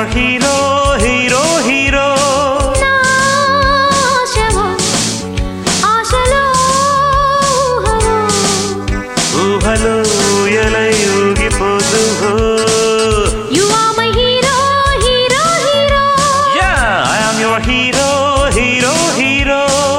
your hero, hero, hero. ఊహలో ఎలై ఊగిపోదువో. You are my hero, hero, hero. Yeah, I am your hero, hero, hero.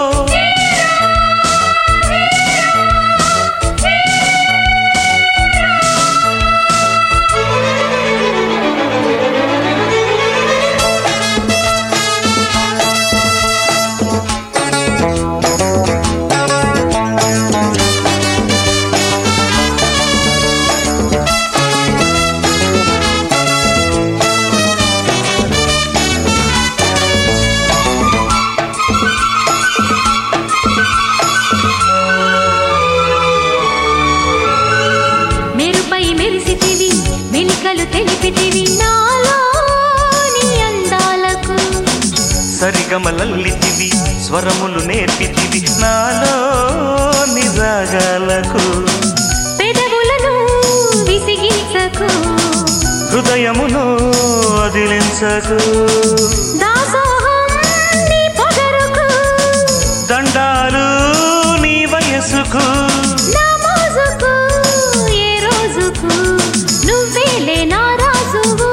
తెలిపితివి నాలోని అందాలకు సరిగమలల్లితివి స్వరములు నేర్పితివి నాలోని రాగాలకు. పెదవులను విసిగించకు హృదయమును అదిలించకు. దాసోహం నీ పొగరుకు దండాలు నీ వయసుకు. నా మోజుకు ఏ రోజుకు నువ్వేలే నా రాజువు.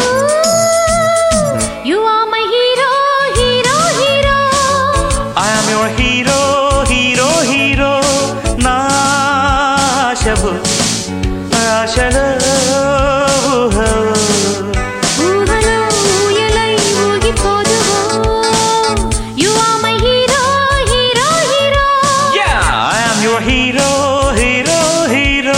You are my hero, hero, hero. I am your hero, hero, hero. నా ఆశవు ఆశలో ఊహలో ఊయలై ఊగిపోదువో. You are my hero, hero, hero. Yeah, I am your hero, hero, hero.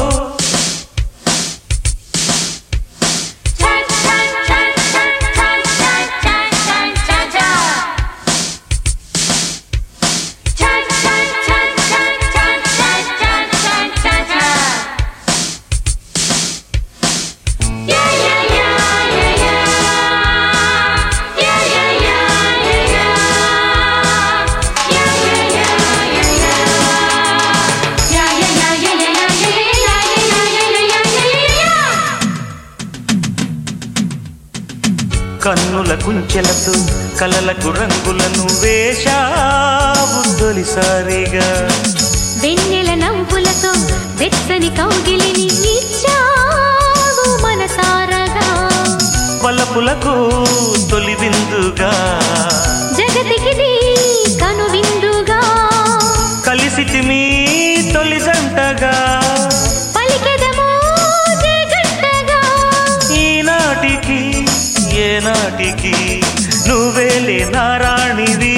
కన్నుల కుంచెలతో కలలకు రంగులను వేశావు తొలిసారిగా. వెన్నెల నవ్వులతో వెచ్చని కౌగిలిని ఇచ్చావు మనసారగా. వలపులకు తొలి విందుగా జగతికిది కను విందుగా కలిసితిమి తొలి జంటగా. పలికెదమో జగంటగా ఈనాటికి ఏనాటికి నువ్వేలే నారాణివి.